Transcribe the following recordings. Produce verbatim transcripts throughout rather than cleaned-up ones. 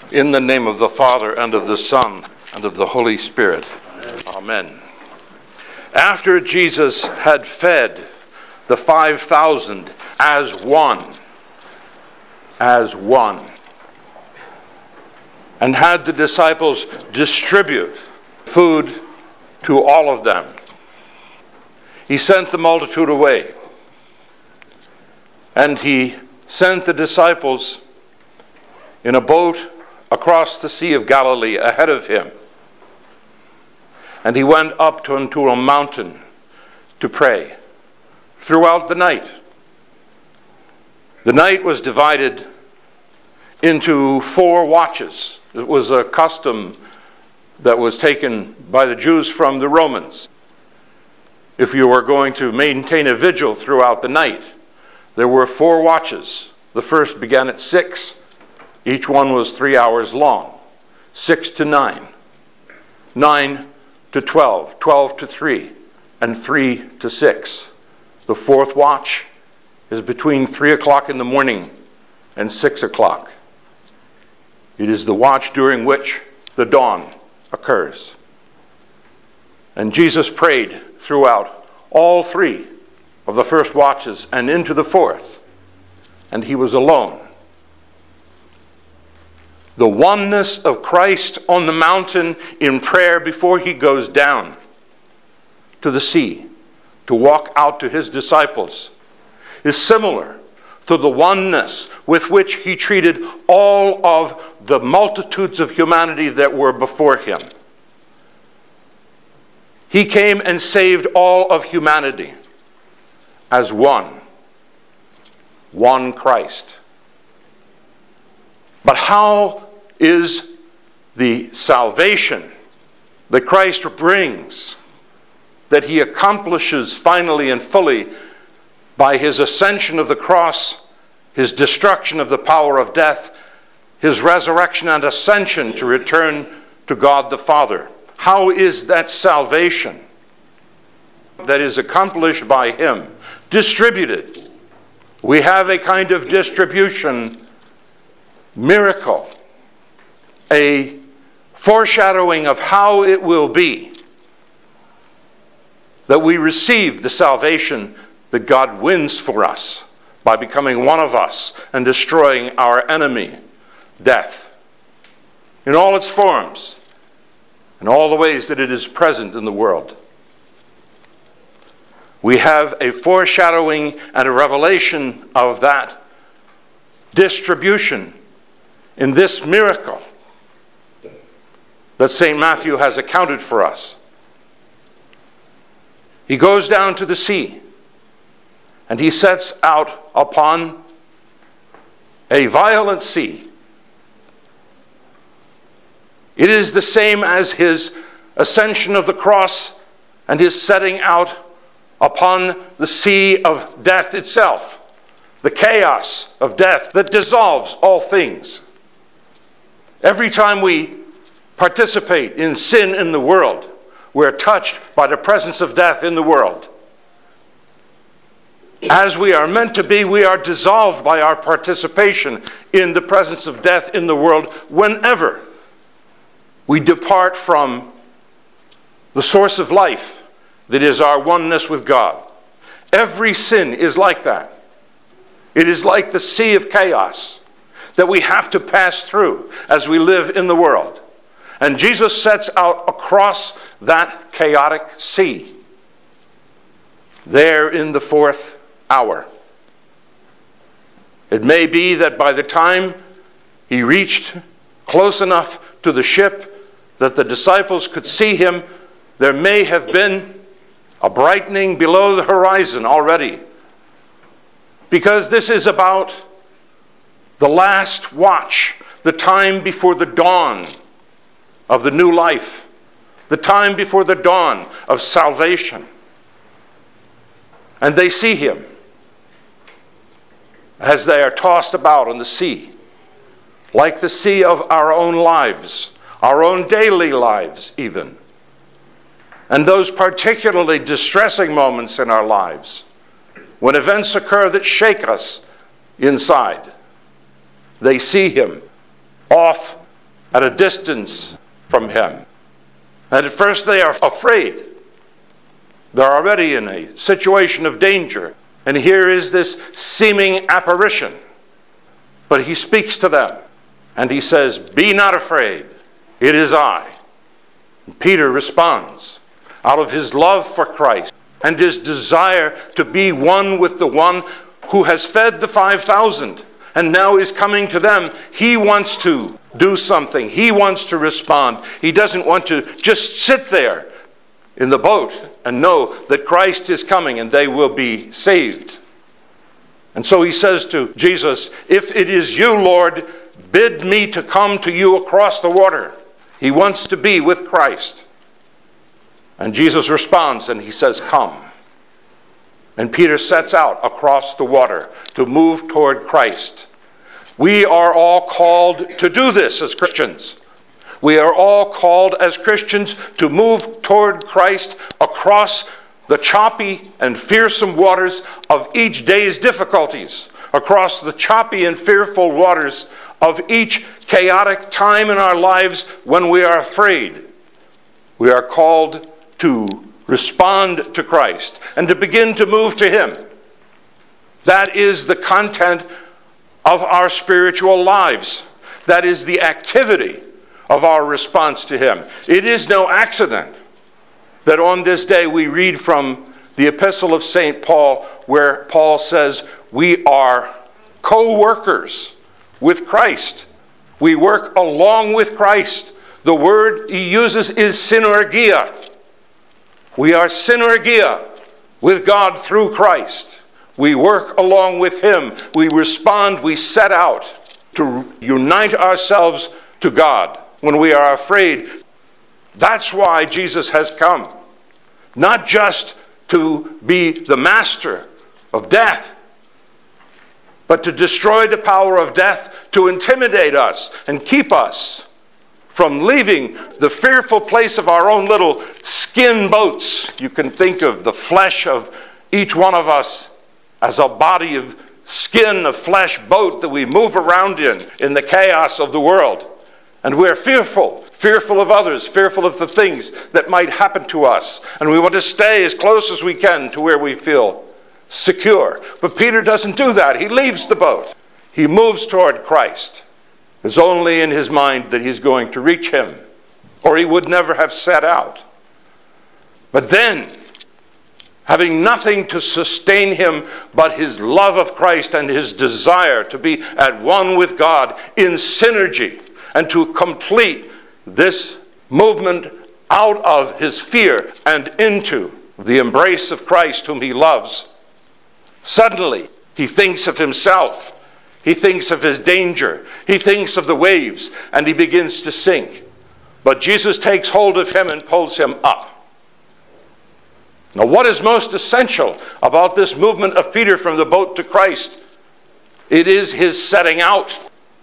In the name of the Father, and of the Son, and of the Holy Spirit. Amen. After Jesus had fed the five thousand as one, as one, and had the disciples distribute food to all of them, he sent the multitude away. And he sent the disciples in a boat across the Sea of Galilee ahead of him. And he went up to, into a mountain to pray throughout the night. The night was divided into four watches. It was a custom that was taken by the Jews from the Romans. If you were going to maintain a vigil throughout the night, there were four watches. The first began at six. Each one was three hours long. Six to nine. Nine to twelve. Twelve to three. And three to six. The fourth watch is between three o'clock in the morning and six o'clock. It is the watch during which the dawn occurs. And Jesus prayed throughout all three of the first watches and into the fourth. And he was alone. The oneness of Christ on the mountain in prayer before he goes down to the sea to walk out to his disciples is similar to the oneness with which he treated all of the multitudes of humanity that were before him. He came and saved all of humanity as one, one Christ. But how is the salvation that Christ brings, that he accomplishes finally and fully by his ascension of the cross, his destruction of the power of death, his resurrection and ascension to return to God the Father? How is that salvation that is accomplished by him distributed? We have a kind of distribution miracle, a foreshadowing of how it will be that we receive the salvation that God wins for us by becoming one of us and destroying our enemy, death, in all its forms and all the ways that it is present in the world. We have a foreshadowing and a revelation of that distribution in this miracle that Saint Matthew has accounted for us. He goes down to the sea and he sets out upon a violent sea. It is the same as his ascension of the cross and his setting out upon the sea of death itself, the chaos of death that dissolves all things. Every time we participate in sin in the world, we're touched by the presence of death in the world. As we are meant to be, we are dissolved by our participation in the presence of death in the world whenever we depart from the source of life that is our oneness with God. Every sin is like that. It is like the sea of chaos that we have to pass through as we live in the world. And Jesus sets out across that chaotic sea there in the fourth hour. It may be that by the time he reached close enough to the ship that the disciples could see him, there may have been a brightening below the horizon already. Because this is about the last watch, the time before the dawn of the new life, the time before the dawn of salvation. And they see him as they are tossed about on the sea, like the sea of our own lives, our own daily lives even. And those particularly distressing moments in our lives, when events occur that shake us inside, they see him off at a distance from him. And at first they are afraid. They're already in a situation of danger. And here is this seeming apparition. But he speaks to them. And he says, "Be not afraid. It is I." And Peter responds out of his love for Christ and his desire to be one with the one who has fed the five thousand and now is coming to them. He wants to do something. He wants to respond. He doesn't want to just sit there in the boat and know that Christ is coming and they will be saved. And so he says to Jesus, "If it is you, Lord, bid me to come to you across the water." He wants to be with Christ. And Jesus responds and he says, "Come." And Peter sets out across the water to move toward Christ. We are all called to do this as Christians. We are all called as Christians to move toward Christ across the choppy and fearsome waters of each day's difficulties, across the choppy and fearful waters of each chaotic time in our lives when we are afraid. We are called to respond to Christ and to begin to move to him. That is the content of our spiritual lives. That is the activity of our response to him. It is no accident that on this day we read from the Epistle of Saint Paul, where Paul says we are co-workers with Christ. We work along with Christ. The word he uses is synergia. We are synergia with God through Christ. We work along with him. We respond, we set out to unite ourselves to God when we are afraid. That's why Jesus has come. Not just to be the master of death, but to destroy the power of death, to intimidate us and keep us from leaving the fearful place of our own little skin boats. You can think of the flesh of each one of us as a body of skin, a flesh boat that we move around in, in the chaos of the world. And we're fearful, fearful of others, fearful of the things that might happen to us. And we want to stay as close as we can to where we feel secure. But Peter doesn't do that. He leaves the boat. He moves toward Christ. It's only in his mind that he's going to reach him, or he would never have set out. But then, having nothing to sustain him but his love of Christ and his desire to be at one with God in synergy, and to complete this movement out of his fear and into the embrace of Christ whom he loves, suddenly he thinks of himself. He thinks of his danger. He thinks of the waves, and he begins to sink. But Jesus takes hold of him and pulls him up. Now, what is most essential about this movement of Peter from the boat to Christ? It is his setting out.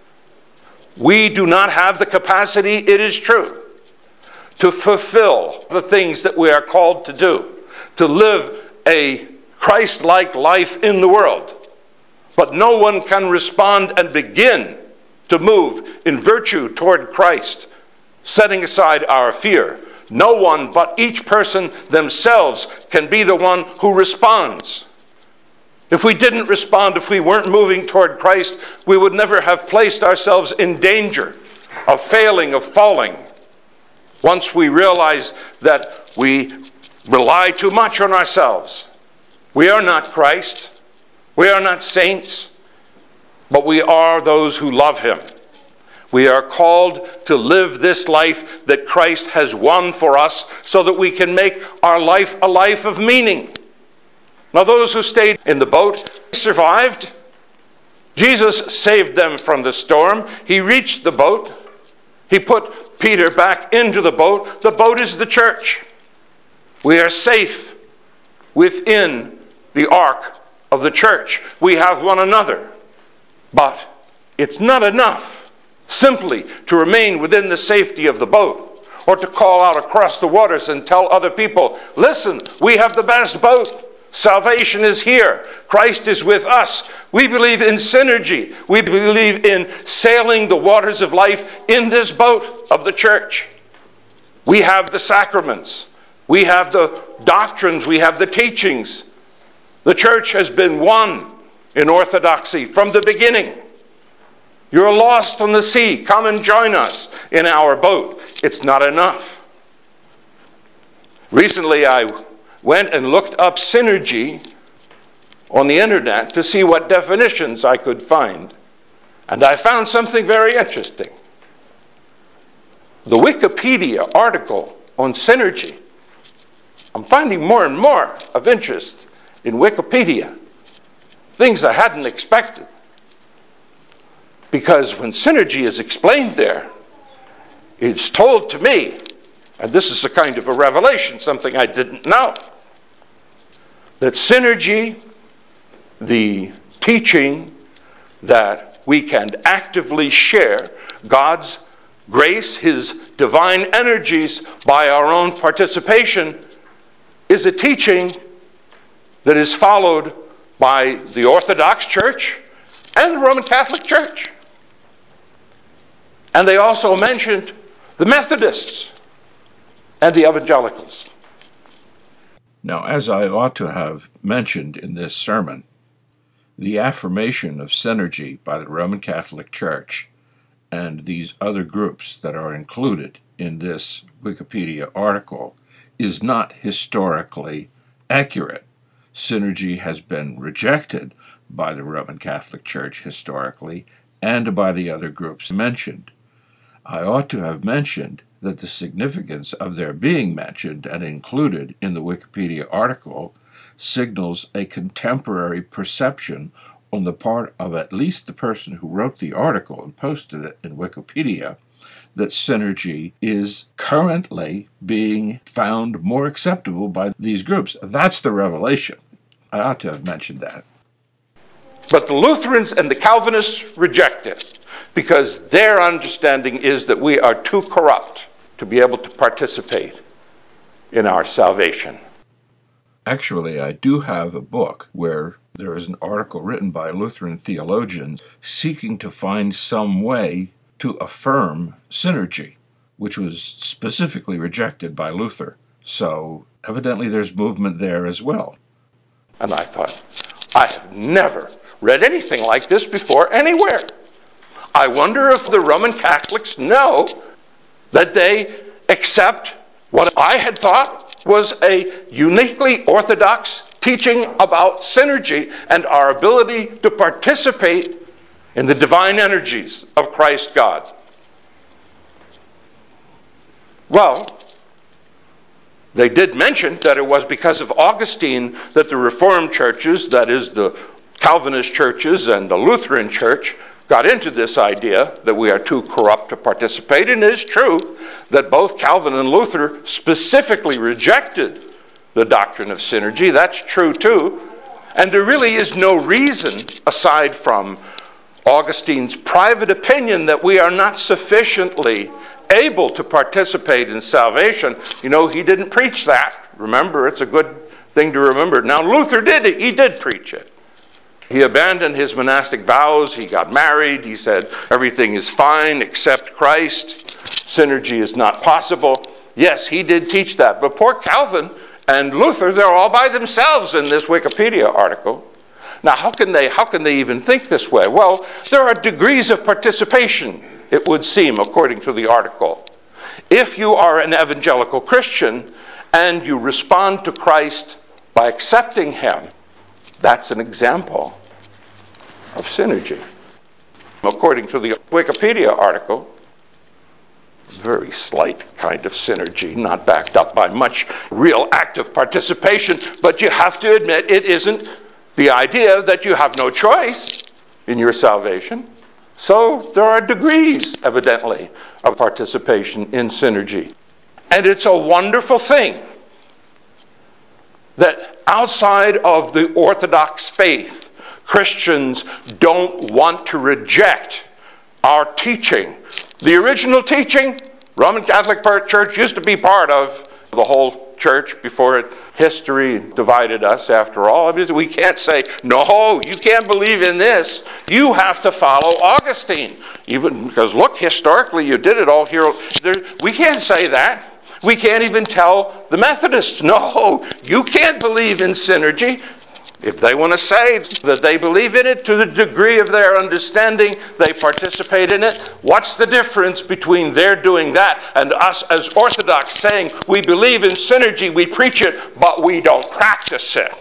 We do not have the capacity, it is true, to fulfill the things that we are called to do, to live a Christ-like life in the world. But no one can respond and begin to move in virtue toward Christ, setting aside our fear. No one but each person themselves can be the one who responds. If we didn't respond, if we weren't moving toward Christ, we would never have placed ourselves in danger of failing, of falling. Once we realize that we rely too much on ourselves, we are not Christ. We are not saints, but we are those who love him. We are called to live this life that Christ has won for us so that we can make our life a life of meaning. Now, those who stayed in the boat survived. Jesus saved them from the storm. He reached the boat. He put Peter back into the boat. The boat is the church. We are safe within the ark of the church. We have one another. But it's not enough simply to remain within the safety of the boat or to call out across the waters and tell other people, listen, we have the best boat. Salvation is here. Christ is with us. We believe in synergy. We believe in sailing the waters of life in this boat of the church. We have the sacraments. We have the doctrines. We have the teachings. The church has been one in orthodoxy from the beginning. You're lost on the sea. Come and join us in our boat. It's not enough. Recently, I went and looked up synergy on the internet to see what definitions I could find. And I found something very interesting. The Wikipedia article on synergy, I'm finding more and more of interest in Wikipedia, things I hadn't expected. Because when synergy is explained there, it's told to me, and this is a kind of a revelation, something I didn't know, that synergy, the teaching that we can actively share God's grace, his divine energies by our own participation, is a teaching that is followed by the Orthodox Church and the Roman Catholic Church. And they also mentioned the Methodists and the Evangelicals. Now, as I ought to have mentioned in this sermon, the affirmation of synergy by the Roman Catholic Church and these other groups that are included in this Wikipedia article is not historically accurate. Synergy has been rejected by the Roman Catholic Church historically and by the other groups mentioned. I ought to have mentioned that the significance of their being mentioned and included in the Wikipedia article signals a contemporary perception on the part of at least the person who wrote the article and posted it in Wikipedia that synergy is currently being found more acceptable by these groups. That's the revelation. I ought to have mentioned that. But the Lutherans and the Calvinists reject it because their understanding is that we are too corrupt to be able to participate in our salvation. Actually, I do have a book where there is an article written by Lutheran theologians seeking to find some way to affirm synergy, which was specifically rejected by Luther. So evidently there's movement there as well. And I thought, I have never read anything like this before anywhere. I wonder if the Roman Catholics know that they accept what I had thought was a uniquely orthodox teaching about synergy and our ability to participate in the divine energies of Christ God. Well, they did mention that it was because of Augustine that the Reformed churches, that is the Calvinist churches and the Lutheran church, got into this idea that we are too corrupt to participate. And it is true that both Calvin and Luther specifically rejected the doctrine of synergy. That's true too. And there really is no reason, aside from Augustine's private opinion, that we are not sufficiently able to participate in salvation. You know, he didn't preach that. Remember, it's a good thing to remember. Now, Luther did it. He did preach it. He abandoned his monastic vows. He got married. He said everything is fine except Christ. Synergy is not possible. Yes, he did teach that. But poor Calvin and Luther, they're all by themselves in this Wikipedia article. Now, how can they, how can they even think this way? Well, there are degrees of participation, it would seem, according to the article. If you are an evangelical Christian and you respond to Christ by accepting him, that's an example of synergy. According to the Wikipedia article, very slight kind of synergy, not backed up by much real active participation, but you have to admit it isn't the idea that you have no choice in your salvation. So there are degrees, evidently, of participation in synergy. And it's a wonderful thing that outside of the Orthodox faith, Christians don't want to reject our teaching. The original teaching, Roman Catholic Church used to be part of the whole church before it, history divided us after all. We can't say, no, you can't believe in this. You have to follow Augustine. Even because, look, historically, you did it all here. There, we can't say that. We can't even tell the Methodists, no, you can't believe in synergy. If they want to say that they believe in it to the degree of their understanding, they participate in it. What's the difference between their doing that and us as Orthodox saying we believe in synergy, we preach it, but we don't practice it?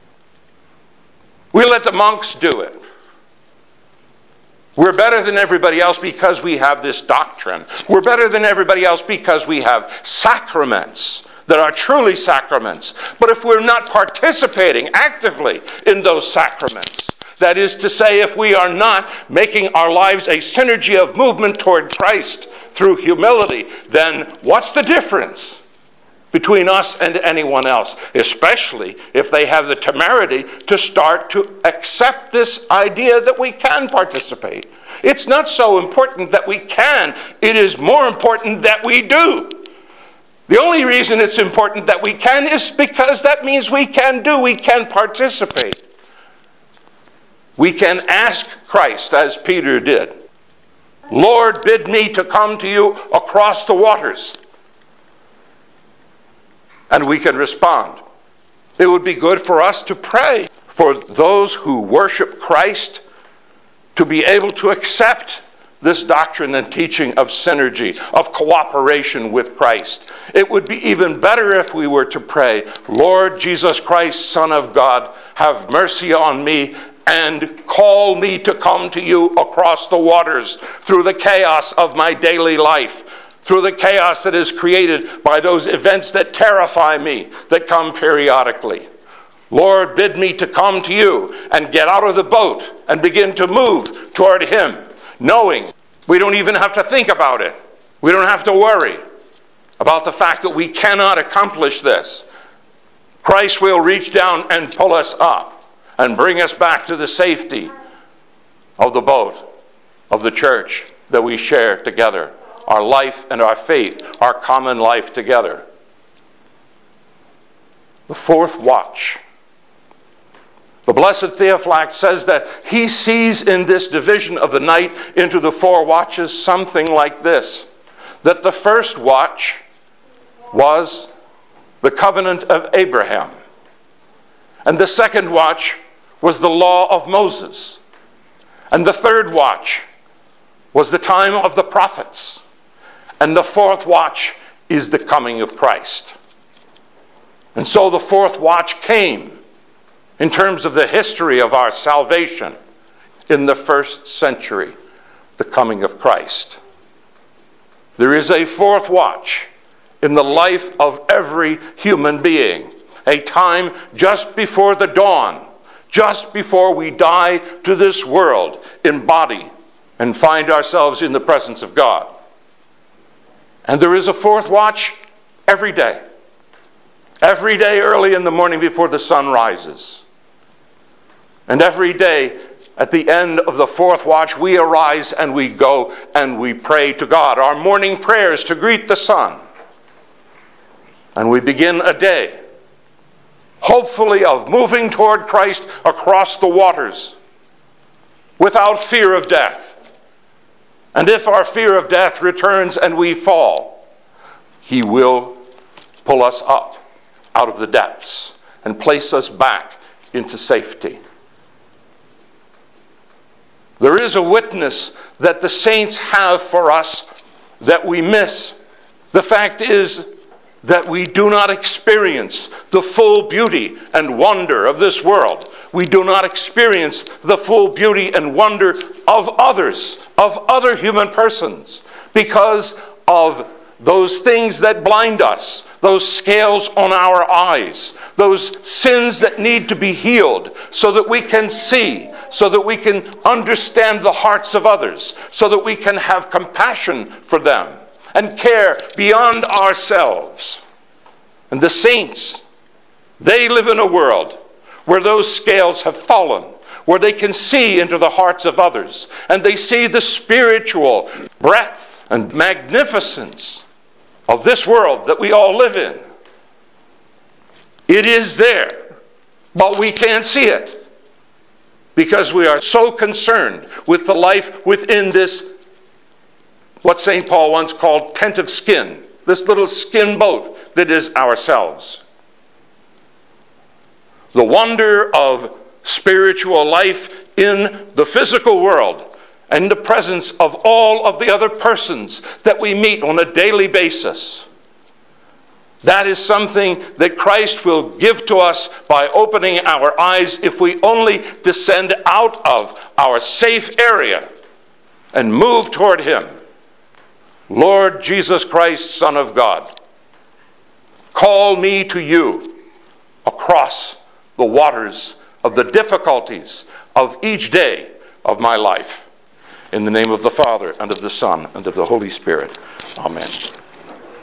We let the monks do it. We're better than everybody else because we have this doctrine. We're better than everybody else because we have sacraments that are truly sacraments. But if we're not participating actively in those sacraments, that is to say, if we are not making our lives a synergy of movement toward Christ through humility, then what's the difference between us and anyone else? Especially if they have the temerity to start to accept this idea that we can participate. It's not so important that we can. It is more important that we do. The only reason it's important that we can is because that means we can do, we can participate. We can ask Christ, as Peter did, Lord, bid me to come to you across the waters. And we can respond. It would be good for us to pray for those who worship Christ to be able to accept this doctrine and teaching of synergy, of cooperation with Christ. It would be even better if we were to pray, Lord Jesus Christ, Son of God, have mercy on me and call me to come to you across the waters through the chaos of my daily life, through the chaos that is created by those events that terrify me, that come periodically. Lord, bid me to come to you and get out of the boat and begin to move toward him, knowing we don't even have to think about it. We don't have to worry about the fact that we cannot accomplish this. Christ will reach down and pull us up and bring us back to the safety of the boat, of the church that we share together, our life and our faith, our common life together. The fourth watch. The Blessed Theophylact says that he sees in this division of the night into the four watches something like this, that the first watch was the covenant of Abraham, and the second watch was the law of Moses, and the third watch was the time of the prophets, and the fourth watch is the coming of Christ. And so the fourth watch came in terms of the history of our salvation in the first century, the coming of Christ. There is a fourth watch in the life of every human being, a time just before the dawn, just before we die to this world in body and find ourselves in the presence of God. And there is a fourth watch every day. Every day early in the morning before the sun rises. And every day at the end of the fourth watch, we arise and we go and we pray to God. Our morning prayers to greet the sun. And we begin a day, hopefully, of moving toward Christ across the waters without fear of death. And if our fear of death returns and we fall, he will pull us up out of the depths and place us back into safety. There is a witness that the saints have for us that we miss. The fact is that we do not experience the full beauty and wonder of this world. We do not experience the full beauty and wonder of others, of other human persons, because of those things that blind us, those scales on our eyes, those sins that need to be healed so that we can see, so that we can understand the hearts of others, so that we can have compassion for them and care beyond ourselves. And the saints, they live in a world where those scales have fallen, where they can see into the hearts of others, and they see the spiritual breadth and magnificence of this world that we all live in. It is there, but we can't see it because we are so concerned with the life within this, what Saint Paul once called tent of skin, this little skin boat that is ourselves. The wonder of spiritual life in the physical world and the presence of all of the other persons that we meet on a daily basis. That is something that Christ will give to us by opening our eyes if we only descend out of our safe area and move toward Him. Lord Jesus Christ, Son of God, call me to you across the waters of the difficulties of each day of my life. In the name of the Father, and of the Son, and of the Holy Spirit. Amen.